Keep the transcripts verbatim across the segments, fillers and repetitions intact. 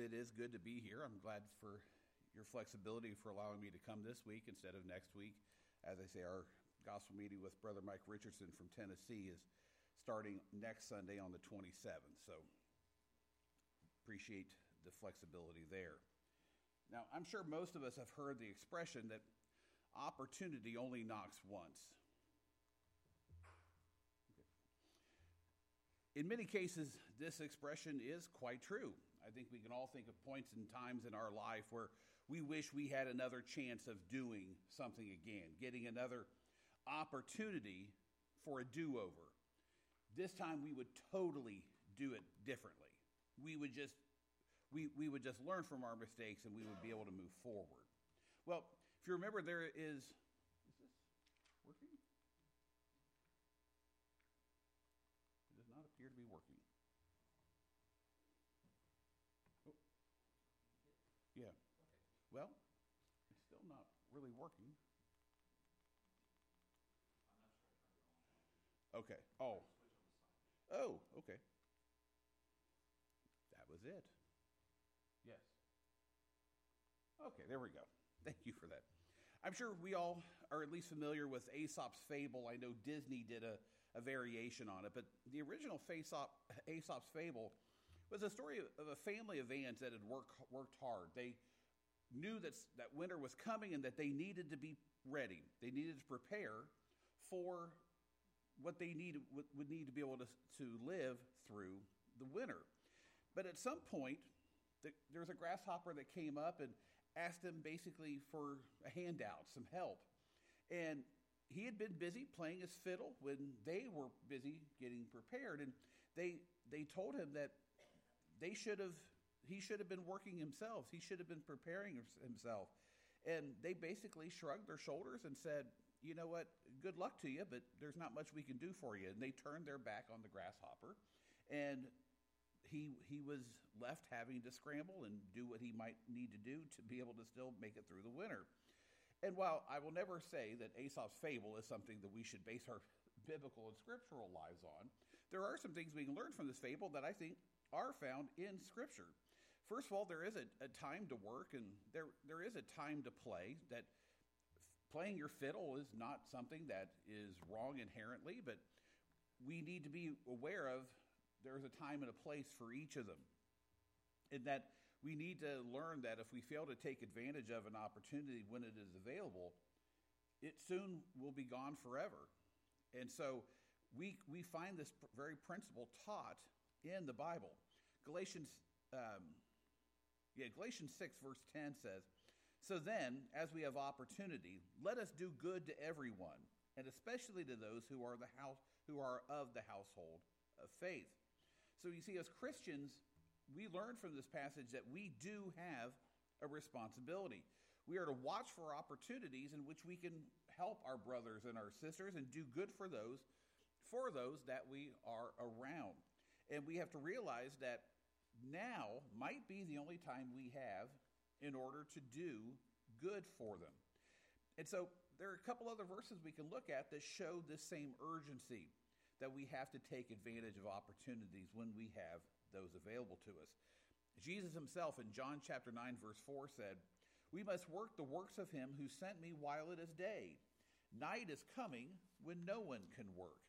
it is good to be here. I'm glad for your flexibility for allowing me to come this week instead of next week. As I say, our gospel meeting with Brother Mike Richardson from Tennessee is starting next Sunday on the twenty-seventh. So appreciate the flexibility there. Now, I'm sure most of us have heard the expression that opportunity only knocks once. In many cases, this expression is quite true. I think we can all think of points and times in our life where we wish we had another chance of doing something again, getting another opportunity for a do-over. This time we would totally do it differently. We would just we, we would just learn from our mistakes and we would be able to move forward. Well, if you remember, there is... Is this working? It does not appear to be working. Oh. Yeah. Well, it's still not really working. I'm not sure. Okay. Oh. Oh, okay. That was it. Yes. Okay, there we go. Thank you for that. I'm sure we all are at least familiar with Aesop's Fable. I know Disney did a, a variation on it, but the original Aesop, Aesop's Fable was a story of a family of ants that had worked worked hard. They knew that, that winter was coming and that they needed to be ready. They needed to prepare for what they needed, would, would need to be able to, to live through the winter. But at some point, the, there was a grasshopper that came up and asked him basically for a handout, some help. And he had been busy playing his fiddle when they were busy getting prepared. And they they told him that they should have he should have been working himself. He should have been preparing himself. And they basically shrugged their shoulders and said, you know what, good luck to you, but there's not much we can do for you. And they turned their back on the grasshopper. And He he was left having to scramble and do what he might need to do to be able to still make it through the winter. And while I will never say that Aesop's Fable is something that we should base our biblical and scriptural lives on, there are some things we can learn from this fable that I think are found in Scripture. First of all, there is a, a time to work and there there is a time to play. That playing your fiddle is not something that is wrong inherently, but we need to be aware of there's a time and a place for each of them. And that we need to learn that if we fail to take advantage of an opportunity when it is available, it soon will be gone forever. And so we we find this very principle taught in the Bible. Galatians, um, yeah, Galatians six verse ten says, "So then, as we have opportunity, let us do good to everyone, and especially to those who are the house who are of the household of faith." So you see, as Christians, we learn from this passage that we do have a responsibility. We are to watch for opportunities in which we can help our brothers and our sisters and do good for those, for those that we are around. And we have to realize that now might be the only time we have in order to do good for them. And so there are a couple other verses we can look at that show this same urgency, that we have to take advantage of opportunities when we have those available to us. Jesus himself in John chapter nine verse four said, "We must work the works of him who sent me while it is day. Night is coming when no one can work."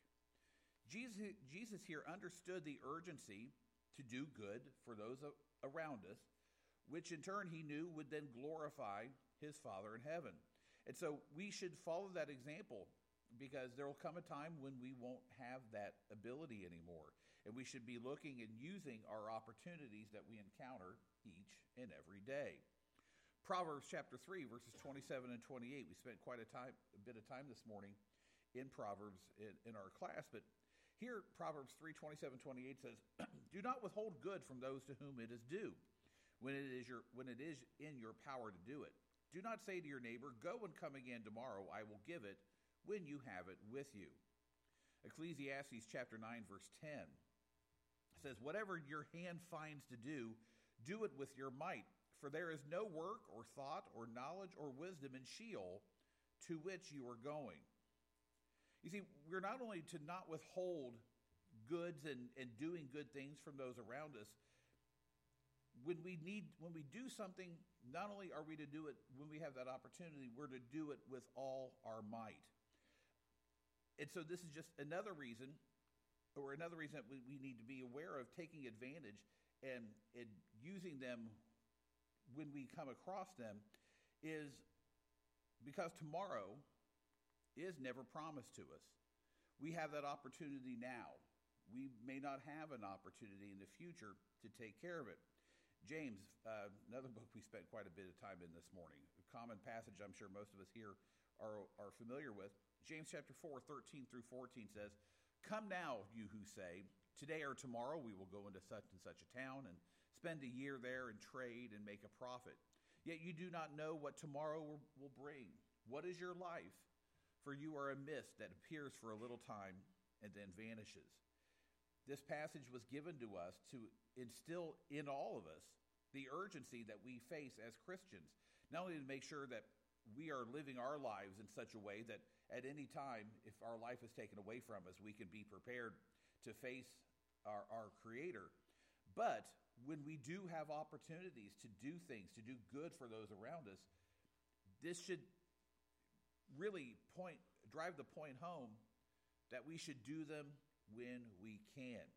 Jesus, Jesus here understood the urgency to do good for those around us, which in turn he knew would then glorify his Father in heaven. And so we should follow that example, because there will come a time when we won't have that ability anymore. And we should be looking and using our opportunities that we encounter each and every day. Proverbs chapter three, verses twenty-seven and twenty-eight. We spent quite a time, a bit of time this morning in Proverbs in, in our class. But here, Proverbs three, twenty-seven, twenty-eight says, "Do not withhold good from those to whom it is due, when it is your when it is in your power to do it. Do not say to your neighbor, 'Go and come again tomorrow, I will give it,' when you have it with you." Ecclesiastes chapter nine, verse ten says, "Whatever your hand finds to do, do it with your might, for there is no work or thought or knowledge or wisdom in Sheol to which you are going." You see, we're not only to not withhold goods and, and doing good things from those around us, when we need, when we do something, not only are we to do it when we have that opportunity, we're to do it with all our might. And so this is just another reason, or another reason that we, we need to be aware of taking advantage and, and using them when we come across them, is because tomorrow is never promised to us. We have that opportunity now. We may not have an opportunity in the future to take care of it. James, uh, another book we spent quite a bit of time in this morning, a common passage I'm sure most of us here are, are familiar with. James chapter four, thirteen through fourteen says, "Come now, you who say, today or tomorrow we will go into such and such a town and spend a year there and trade and make a profit. Yet you do not know what tomorrow will, will bring. What is your life? For you are a mist that appears for a little time and then vanishes." This passage was given to us to instill in all of us the urgency that we face as Christians, not only to make sure that we are living our lives in such a way that at any time, if our life is taken away from us, we can be prepared to face our, our Creator. But when we do have opportunities to do things, to do good for those around us, this should really point, drive the point home that we should do them when we can.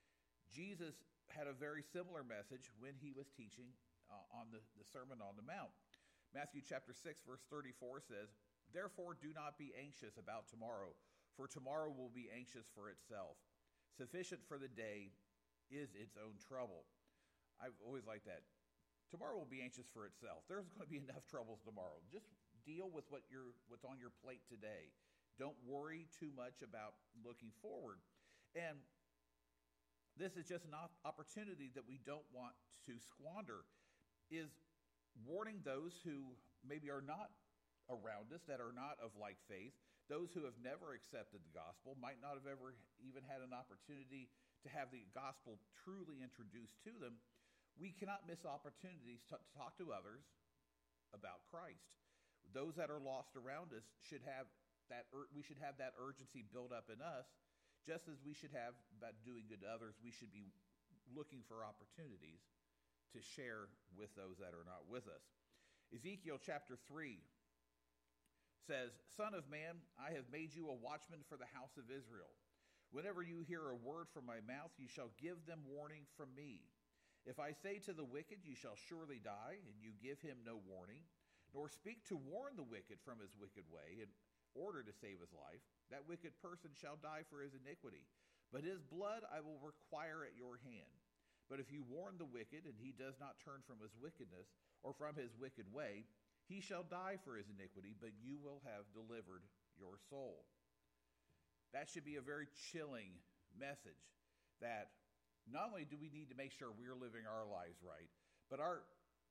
Jesus had a very similar message when he was teaching uh, on the, the Sermon on the Mount. Matthew chapter six, verse thirty-four says, "Therefore do not be anxious about tomorrow, for tomorrow will be anxious for itself. Sufficient for the day is its own trouble." I've always liked that. Tomorrow will be anxious for itself. There's going to be enough troubles tomorrow. Just deal with what you're, what's on your plate today. Don't worry too much about looking forward. And this is just an opportunity that we don't want to squander, is warning those who maybe are not around us, that are not of like faith, those who have never accepted the gospel, might not have ever even had an opportunity to have the gospel truly introduced to them. We cannot miss opportunities to, to talk to others about Christ. Those that are lost around us should have that, we should have that urgency built up in us. Just as we should have about doing good to others, we should be looking for opportunities to share with those that are not with us. Ezekiel chapter three says, "Son of man, I have made you a watchman for the house of Israel. Whenever you hear a word from my mouth, you shall give them warning from me. If I say to the wicked, you shall surely die, and you give him no warning, nor speak to warn the wicked from his wicked way in order to save his life, that wicked person shall die for his iniquity. But his blood I will require at your hand. But if you warn the wicked, and he does not turn from his wickedness, or from his wicked way, he shall die for his iniquity, but you will have delivered your soul." That should be a very chilling message, that not only do we need to make sure we're living our lives right, but our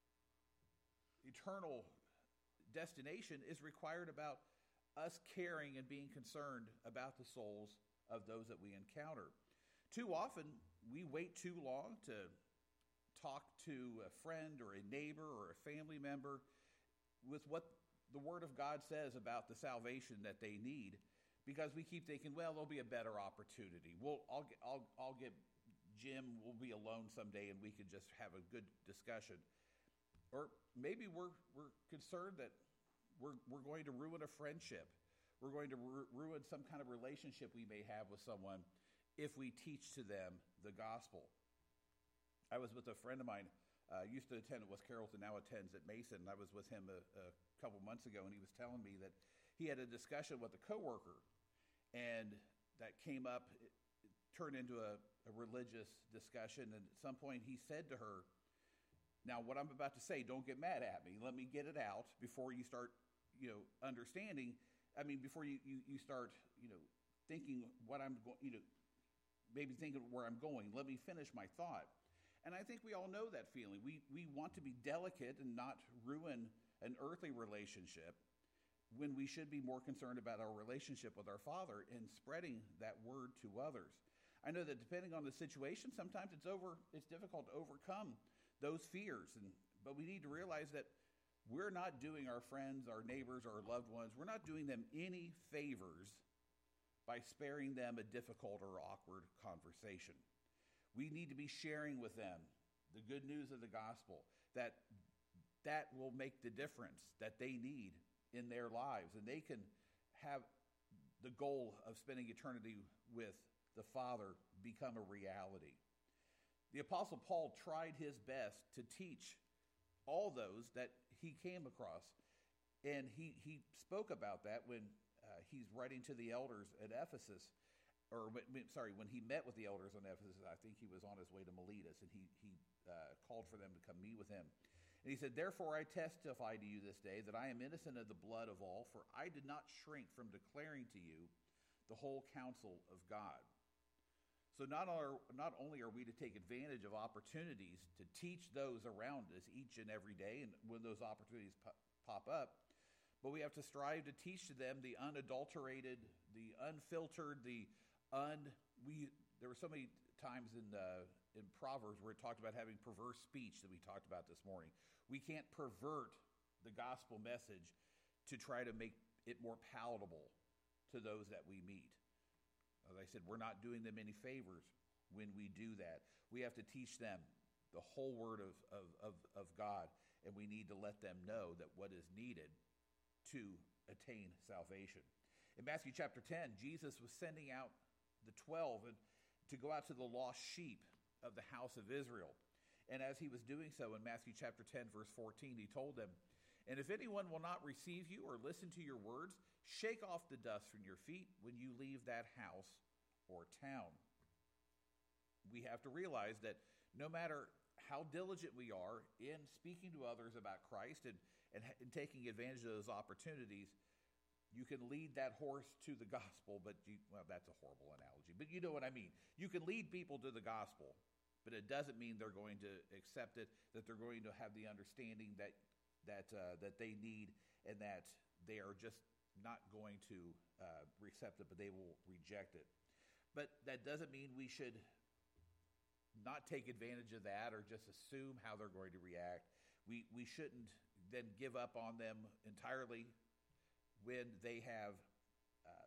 eternal destination is required about us caring and being concerned about the souls of those that we encounter. Too often, we wait too long to talk to a friend or a neighbor or a family member with what the Word of God says about the salvation that they need, because we keep thinking, well, there'll be a better opportunity. We'll, I'll, get, I'll, I'll get Jim, we'll be alone someday, and we can just have a good discussion. Or maybe we're we're concerned that We're, we're going to ruin a friendship. We're going to ru- ruin some kind of relationship we may have with someone if we teach to them the gospel. I was with a friend of mine, uh, used to attend at West Carrollton, now attends at Mason. I was with him a, a couple months ago, and he was telling me that he had a discussion with a coworker, and that came up, it, it turned into a, a religious discussion, and at some point he said to her, "Now, what I'm about to say, don't get mad at me. Let me get it out before you start, you know, understanding. I mean, before you, you, you start, you know, thinking what I'm going, you know, maybe thinking where I'm going. Let me finish my thought." And I think we all know that feeling. We we want to be delicate and not ruin an earthly relationship, when we should be more concerned about our relationship with our Father and spreading that word to others. I know that depending on the situation, sometimes it's over. It's difficult to overcome those fears, and but we need to realize that we're not doing our friends, our neighbors, our loved ones, we're not doing them any favors by sparing them a difficult or awkward conversation. We need to be sharing with them the good news of the gospel, that that will make the difference that they need in their lives, and they can have the goal of spending eternity with the Father become a reality. The Apostle Paul tried his best to teach all those that he came across, and he, he spoke about that when uh, he's writing to the elders at Ephesus, or sorry, when he met with the elders on Ephesus. I think he was on his way to Miletus, and he, he uh, called for them to come meet with him. And he said, "Therefore I testify to you this day that I am innocent of the blood of all, for I did not shrink from declaring to you the whole counsel of God." So not, are, not only are we to take advantage of opportunities to teach those around us each and every day, and when those opportunities pop up, but we have to strive to teach to them the unadulterated, the unfiltered, the un... We, there were so many times in uh, in Proverbs where it talked about having perverse speech that we talked about this morning. We can't pervert the gospel message to try to make it more palatable to those that we meet. As I said, we're not doing them any favors when we do that. We have to teach them the whole word of, of, of, of God, and we need to let them know that what is needed to attain salvation. In Matthew chapter ten, Jesus was sending out the twelve and to go out to the lost sheep of the house of Israel. And as he was doing so in Matthew chapter ten, verse fourteen, he told them, "And if anyone will not receive you or listen to your words, shake off the dust from your feet when you leave that house or town." We have to realize that no matter how diligent we are in speaking to others about Christ and, and, and taking advantage of those opportunities, you can lead that horse to the gospel, but you, well, that's a horrible analogy, but you know what I mean. You can lead people to the gospel, but it doesn't mean they're going to accept it, that they're going to have the understanding that that uh, that they need, and that they are just not going to uh, accept it, but they will reject it. But that doesn't mean we should not take advantage of that or just assume how they're going to react. We we shouldn't then give up on them entirely when they have uh,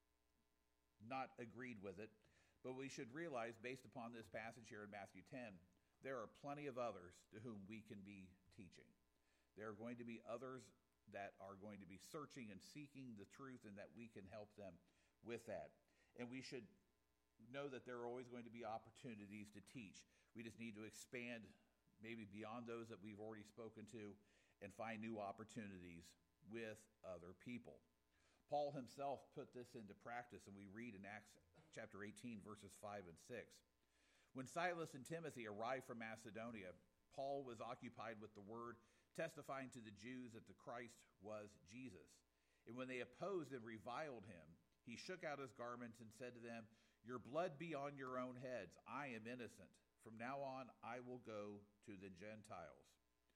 not agreed with it. But we should realize, based upon this passage here in Matthew ten, there are plenty of others to whom we can be teaching. There are going to be others that are going to be searching and seeking the truth, and that we can help them with that. And we should know that there are always going to be opportunities to teach. We just need to expand maybe beyond those that we've already spoken to and find new opportunities with other people. Paul himself put this into practice, and we read in Acts chapter eighteen, verses five and six. When Silas and Timothy arrived from Macedonia, Paul was occupied with the word, testifying to the Jews that the Christ was Jesus. And when they opposed and reviled him, he shook out his garments and said to them, "Your blood be on your own heads. I am innocent. From now on, I will go to the Gentiles."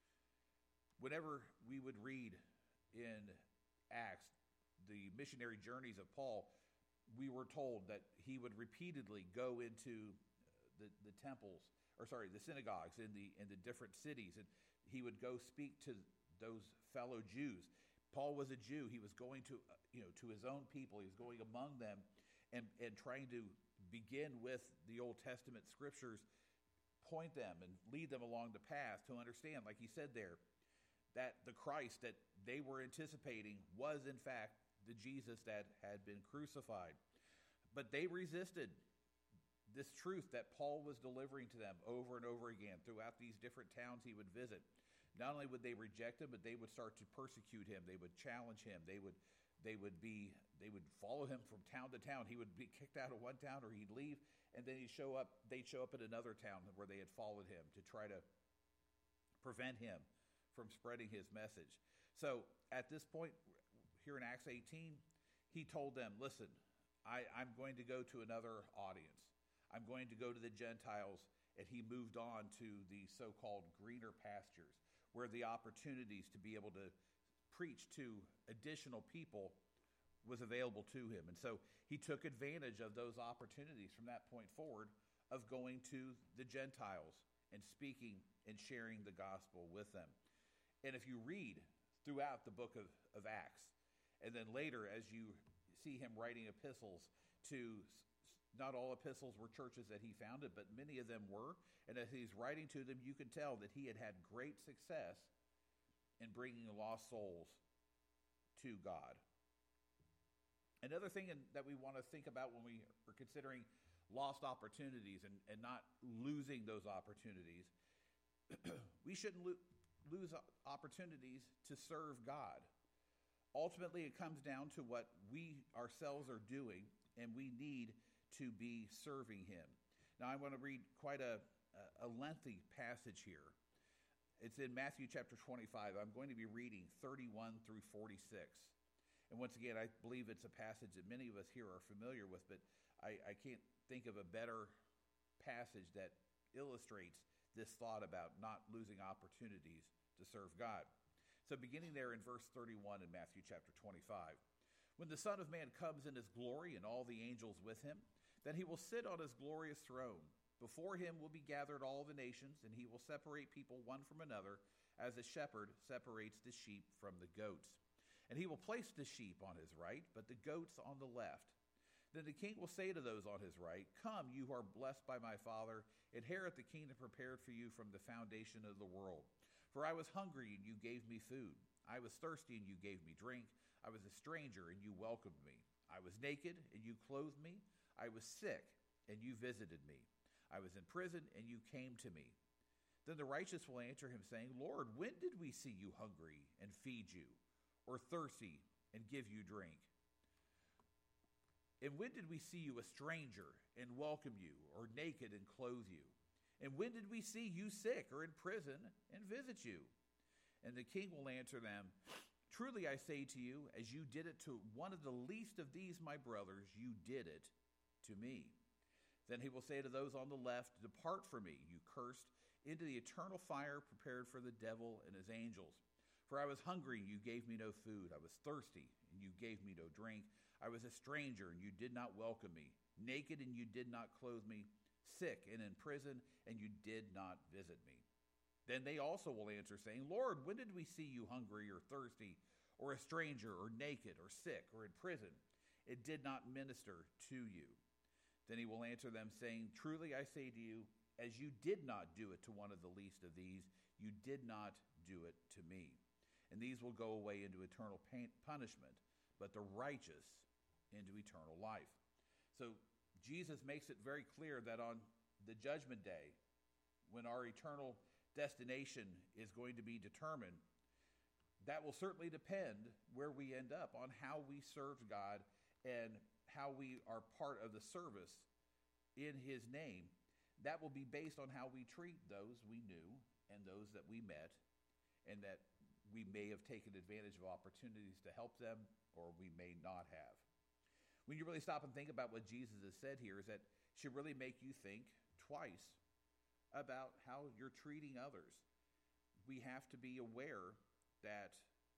Whenever we would read in Acts the missionary journeys of Paul, we were told that he would repeatedly go into the, the temples, or sorry, the synagogues in the in the different cities, and he would go speak to those fellow Jews. Paul was a Jew. He was going to, you know, to his own people. He was going among them and, and trying to begin with the Old Testament scriptures, point them and lead them along the path to understand, like he said there, that the Christ that they were anticipating was in fact the Jesus that had been crucified. But they resisted this truth that Paul was delivering to them over and over again throughout these different towns he would visit. Not only would they reject him, but they would start to persecute him. They would challenge him. They would they would be they would follow him from town to town. He would be kicked out of one town, or he'd leave, and then he'd show up they'd show up at another town where they had followed him to try to prevent him from spreading his message. So at this point here in Acts eighteen, he told them, "Listen, I, I'm going to go to another audience. I'm going to go to the Gentiles," and he moved on to the so-called greener pastures, where the opportunities to be able to preach to additional people was available to him. And so he took advantage of those opportunities from that point forward of going to the Gentiles and speaking and sharing the gospel with them. And if you read throughout the book of, of Acts, and then later as you see him writing epistles to Not all epistles were churches that he founded, but many of them were. And as he's writing to them, you can tell that he had had great success in bringing lost souls to God. Another thing in, that we want to think about when we are considering lost opportunities and, and not losing those opportunities, we shouldn't lo- lose opportunities to serve God. Ultimately, it comes down to what we ourselves are doing, and we need to be serving him. Now, I want to read quite a, a lengthy passage here. It's in Matthew chapter twenty-five. I'm going to be reading thirty-one through forty-six. And once again, I believe it's a passage that many of us here are familiar with, but I, I can't think of a better passage that illustrates this thought about not losing opportunities to serve God. So beginning there in verse thirty-one in Matthew chapter twenty-five. When the Son of Man comes in his glory and all the angels with him, then he will sit on his glorious throne. Before him will be gathered all the nations, and he will separate people one from another, as a shepherd separates the sheep from the goats. And he will place the sheep on his right, but the goats on the left. Then the king will say to those on his right, "Come, you who are blessed by my Father, inherit the kingdom prepared for you from the foundation of the world. For I was hungry, and you gave me food. I was thirsty, and you gave me drink. I was a stranger, and you welcomed me. I was naked, and you clothed me. I was sick, and you visited me. I was in prison, and you came to me." Then the righteous will answer him, saying, "Lord, when did we see you hungry and feed you, or thirsty and give you drink? And when did we see you a stranger and welcome you, or naked and clothe you? And when did we see you sick or in prison and visit you?" And the king will answer them, "Truly I say to you, as you did it to one of the least of these my brothers, you did it to me." Then he will say to those on the left, "Depart from me, you cursed, into the eternal fire prepared for the devil and his angels. For I was hungry, and you gave me no food. I was thirsty, and you gave me no drink. I was a stranger, and you did not welcome me. Naked, and you did not clothe me. Sick and in prison, and you did not visit me." Then they also will answer, saying, "Lord, when did we see you hungry or thirsty, or a stranger, or naked, or sick, or in prison, and did not minister to you?" Then he will answer them, saying, "Truly I say to you, as you did not do it to one of the least of these, you did not do it to me. And these will go away into eternal pain, punishment, but the righteous into eternal life." So Jesus makes it very clear that on the judgment day, when our eternal destination is going to be determined, that will certainly depend where we end up on how we served God and how we are part of the service in his name. That will be based on how we treat those we knew and those that we met, and that we may have taken advantage of opportunities to help them, or we may not have. When you really stop and think about what Jesus has said here, is that it should really make you think twice about how you're treating others. We have to be aware that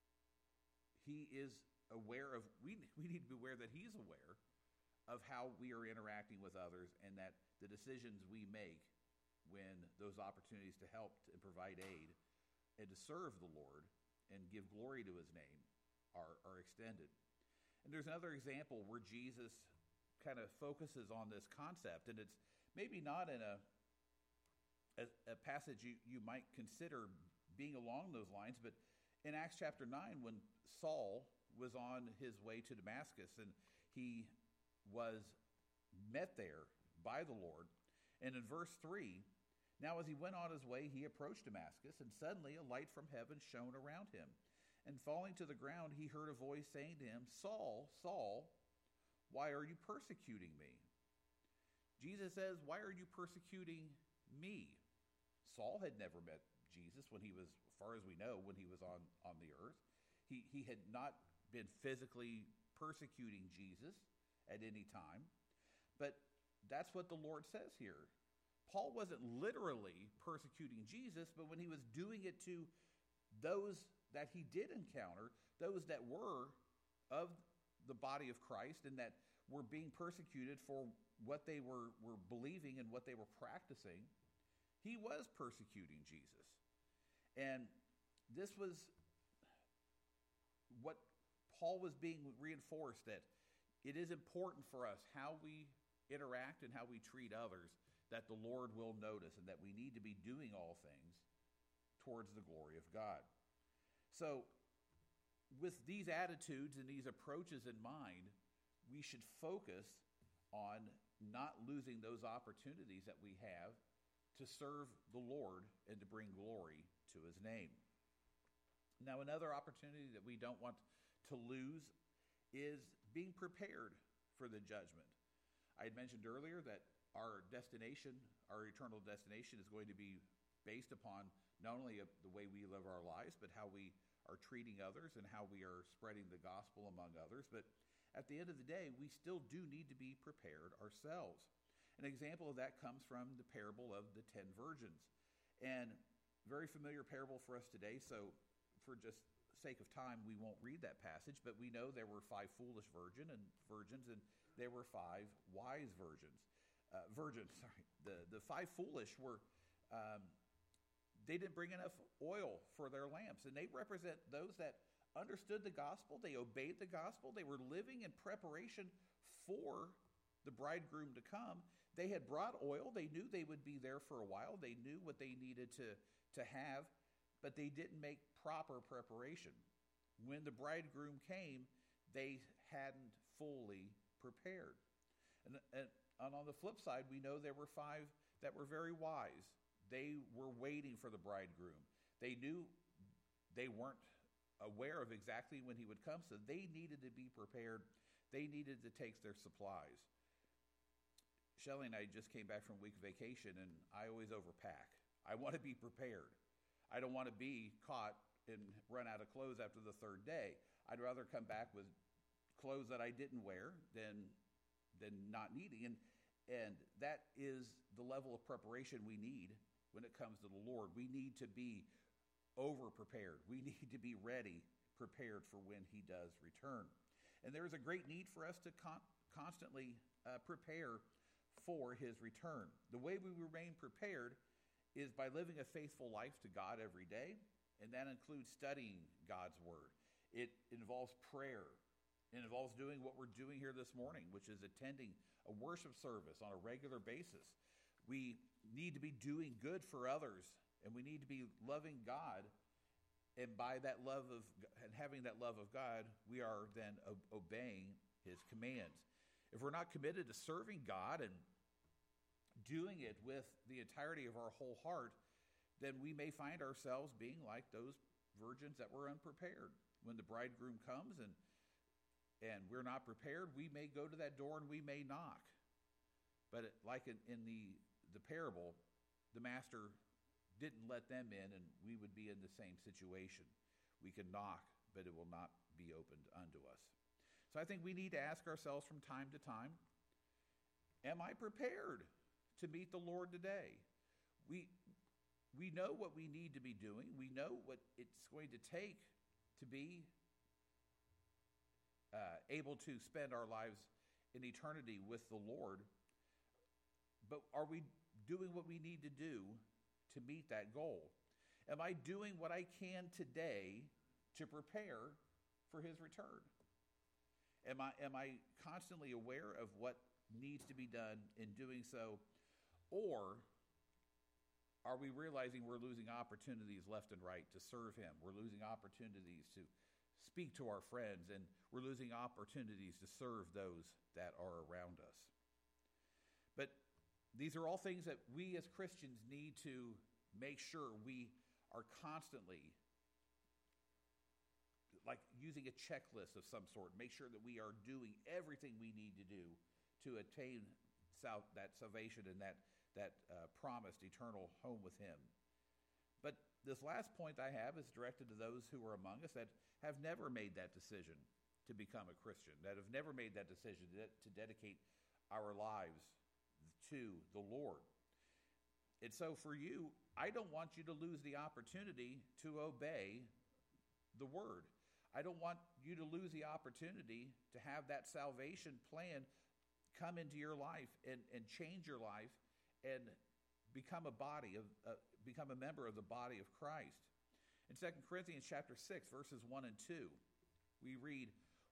he is aware of, we, we need to be aware that he's aware of how we are interacting with others, and that the decisions we make when those opportunities to help and provide aid and to serve the Lord and give glory to his name are, are extended. And there's another example where Jesus kind of focuses on this concept, and it's maybe not in a, a, a passage you, you might consider being along those lines, but in Acts chapter nine, when Saul was on his way to Damascus, and he was met there by the Lord, and in verse three, "Now as he went on his way, he approached Damascus, and suddenly a light from heaven shone around him. And falling to the ground, he heard a voice saying to him, 'Saul, Saul, why are you persecuting me?'" Jesus says, "Why are you persecuting me?" Saul had never met Jesus when he was, as far as we know, when he was on, on the earth. He, he had not been physically persecuting Jesus at any time. But that's what the Lord says here. Paul wasn't literally persecuting Jesus, but when he was doing it to those that he did encounter, those that were of the body of Christ and that were being persecuted for what they were, were believing and what they were practicing, he was persecuting Jesus. And this was what Paul was being reinforced, that it is important for us how we interact and how we treat others that the Lord will notice, and that we need to be doing all things towards the glory of God. So, with these attitudes and these approaches in mind, we should focus on not losing those opportunities that we have to serve the Lord and to bring glory to his name. Now, another opportunity that we don't want to lose is being prepared for the judgment. I had mentioned earlier that our destination, our eternal destination, is going to be based upon not only the way we live our lives, but how we are treating others and how we are spreading the gospel among others. But at the end of the day, we still do need to be prepared ourselves. An example of that comes from the parable of the ten virgins. And very familiar parable for us today, so for just sake of time, we won't read that passage, but we know there were five foolish virgin and virgins, and there were five wise virgins. Uh, virgins, sorry. The, the five foolish were... Um, They didn't bring enough oil for their lamps, and they represent those that understood the gospel, they obeyed the gospel, they were living in preparation for the bridegroom to come. They had brought oil, they knew they would be there for a while, they knew what they needed to, to have, but they didn't make proper preparation. When the bridegroom came, they hadn't fully prepared. And, and, and on the flip side, we know there were five that were very wise. They were waiting for the bridegroom. They knew they weren't aware of exactly when he would come, so they needed to be prepared. They needed to take their supplies. Shelley and I just came back from a week vacation, and I always overpack. I want to be prepared. I don't want to be caught and run out of clothes after the third day. I'd rather come back with clothes that I didn't wear than, than not needing. And, and that is the level of preparation we need when it comes to the Lord. We need to be over-prepared. We need to be ready, prepared for when he does return. And there is a great need for us to con- constantly uh, prepare for his return. The way we remain prepared is by living a faithful life to God every day, and that includes studying God's word. It involves prayer. It involves doing what we're doing here this morning, which is attending a worship service on a regular basis. We need to be doing good for others, and we need to be loving God, and by that love of and having that love of God, we are then o- obeying his commands. If we're not committed to serving God and doing it with the entirety of our whole heart, then we may find ourselves being like those virgins that were unprepared. When the bridegroom comes and and we're not prepared, we may go to that door and we may knock. But it, like in, in the, the parable, the master didn't let them in, and we would be in the same situation. We can knock, but it will not be opened unto us. So I think we need to ask ourselves from time to time, am I prepared to meet the Lord today? We, we know what we need to be doing. We know what it's going to take to be uh, able to spend our lives in eternity with the Lord. But are we doing what we need to do to meet that goal? Am I doing what I can today to prepare for his return? Am I, am I constantly aware of what needs to be done in doing so? Or are we realizing we're losing opportunities left and right to serve him? We're losing opportunities to speak to our friends, and we're losing opportunities to serve those that are around us. But these are all things that we as Christians need to make sure we are constantly, like using a checklist of some sort, make sure that we are doing everything we need to do to attain sal- that salvation and that, that uh, promised eternal home with him. But this last point I have is directed to those who are among us that have never made that decision to become a Christian, that have never made that decision to, de- to dedicate our lives to the Lord. And so for you, I don't want you to lose the opportunity to obey the word. I don't want you to lose the opportunity to have that salvation plan come into your life and, and change your life and become a body of uh, become a member of the body of Christ. In Second Corinthians chapter six, verses one and two, we read,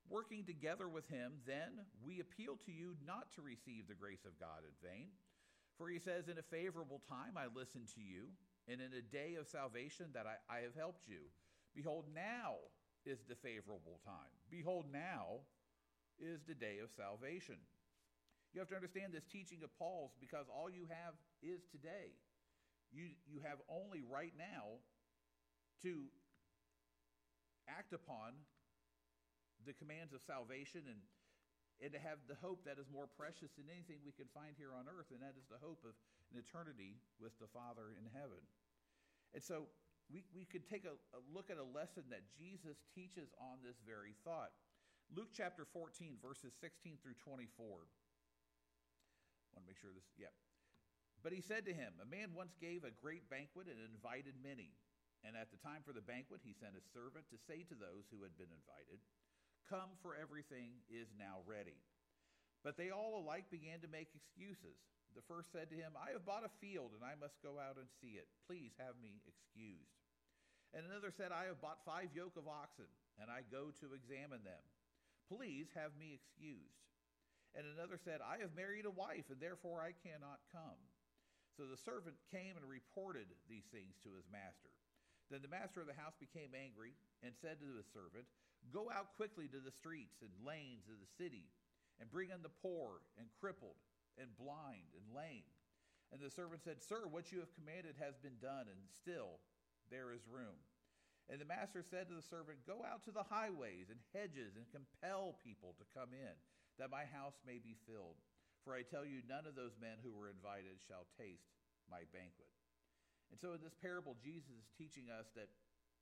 Working together with him, then, we appeal to you not to receive the grace of God in vain. For he says, in a favorable time I listened to you, and in a day of salvation that I, I have helped you. Behold, now is the favorable time. Behold, now is the day of salvation. You have to understand this teaching of Paul's because all you have is today. You, you have only right now to act upon the commands of salvation and, and to have the hope that is more precious than anything we can find here on earth, and that is the hope of an eternity with the Father in heaven. And so we, we could take a, a look at a lesson that Jesus teaches on this very thought. Luke chapter fourteen, verses sixteen through twenty-four. I want to make sure this, yeah. But he said to him, a man once gave a great banquet and invited many. And at the time for the banquet, he sent a servant to say to those who had been invited, come, for everything is now ready. But they all alike began to make excuses. The first said to him, I have bought a field, and I must go out and see it. Please have me excused. And another said, I have bought five yoke of oxen, and I go to examine them. Please have me excused. And another said, I have married a wife, and therefore I cannot come. So the servant came and reported these things to his master. Then the master of the house became angry and said to his servant, go out quickly to the streets and lanes of the city, and bring in the poor and crippled and blind and lame. And the servant said, Sir, what you have commanded has been done, and still there is room. And the master said to the servant, go out to the highways and hedges and compel people to come in, that my house may be filled. For I tell you, none of those men who were invited shall taste my banquet. And so in this parable, Jesus is teaching us that,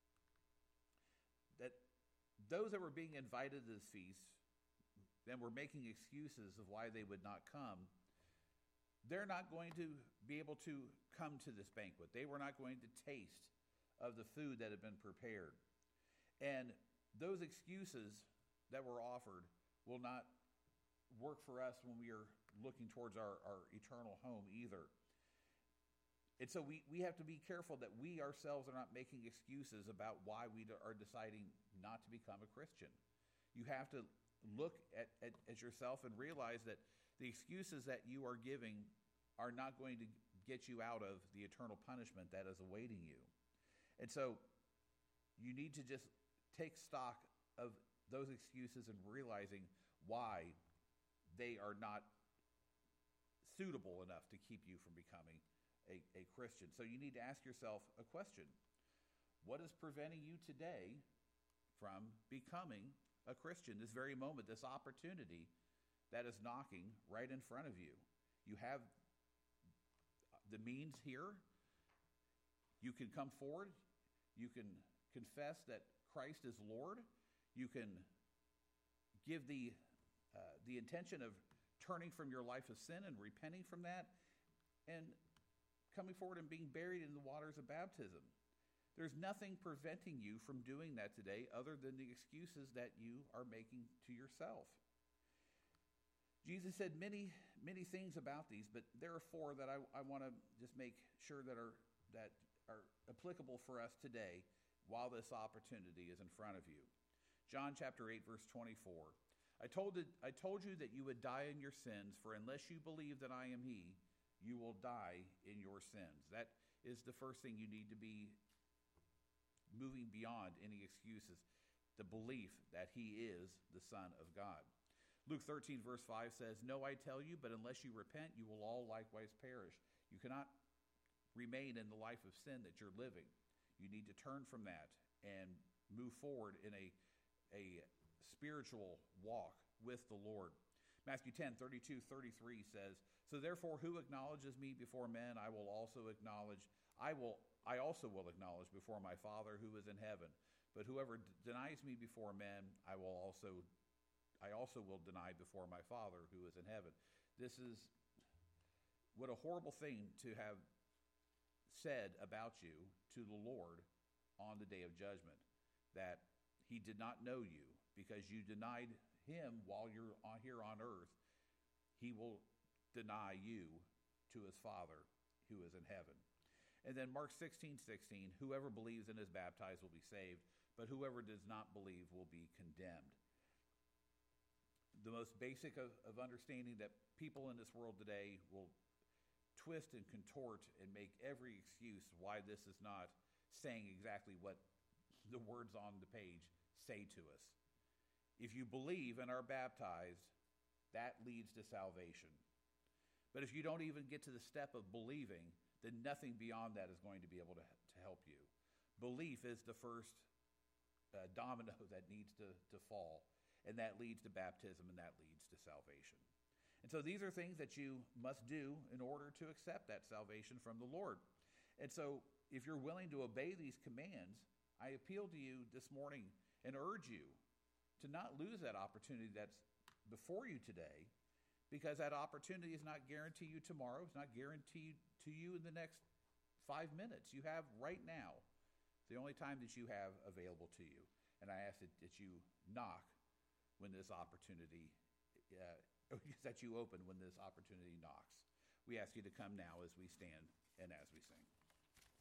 that those that were being invited to this feast and were making excuses of why they would not come, they're not going to be able to come to this banquet. They were not going to taste of the food that had been prepared. And those excuses that were offered will not work for us when we are looking towards our, our eternal home either. And so we, we have to be careful that we ourselves are not making excuses about why we are deciding not to become a Christian. You have to look at, at, at yourself and realize that the excuses that you are giving are not going to get you out of the eternal punishment that is awaiting you. And so you need to just take stock of those excuses and realizing why they are not suitable enough to keep you from becoming A, a Christian. So you need to ask yourself a question. What is preventing you today from becoming a Christian? This very moment, this opportunity that is knocking right in front of you. You have the means here. You can come forward. You can confess that Christ is Lord. You can give the, uh, the intention of turning from your life of sin and repenting from that, and coming forward and being buried in the waters of baptism. There's nothing preventing you from doing that today other than the excuses that you are making to yourself. Jesus said many, many things about these, but there are four that I, I want to just make sure that are, that are applicable for us today while this opportunity is in front of you. John chapter eight, verse twenty-four. I told, it, I told you that you would die in your sins, for unless you believe that I am he, you will die in your sins. That is the first thing you need to be moving beyond any excuses, the belief that he is the Son of God. Luke thirteen, verse five says, No, I tell you, but unless you repent, you will all likewise perish. You cannot remain in the life of sin that you're living. You need to turn from that and move forward in a, a spiritual walk with the Lord. Matthew ten, thirty-two, thirty-three says, So therefore, who acknowledges me before men, I will also acknowledge, I will, I also will acknowledge before my Father who is in heaven. But whoever d- denies me before men, I will also, I also will deny before my Father who is in heaven. This is, what a horrible thing to have said about you to the Lord on the day of judgment, that he did not know you because you denied him while you're on, here on earth. He will deny you to his Father who is in heaven. And then Mark sixteen, sixteen, whoever believes and is baptized will be saved, but whoever does not believe will be condemned. the most basic of, of understanding that people in this world today will twist and contort and make every excuse why this is not saying exactly what the words on the page say to us. If you believe and are baptized, that leads to salvation. But if you don't even get to the step of believing, then nothing beyond that is going to be able to, to help you. Belief is the first uh, domino that needs to, to fall, and that leads to baptism, and that leads to salvation. And so these are things that you must do in order to accept that salvation from the Lord. And so if you're willing to obey these commands, I appeal to you this morning and urge you to not lose that opportunity that's before you today, because that opportunity is not guaranteed you tomorrow. It's not guaranteed to you in the next five minutes. You have right now, the only time that you have available to you. And I ask that, that you knock when this opportunity, uh, that you open when this opportunity knocks. We ask you to come now as we stand and as we sing.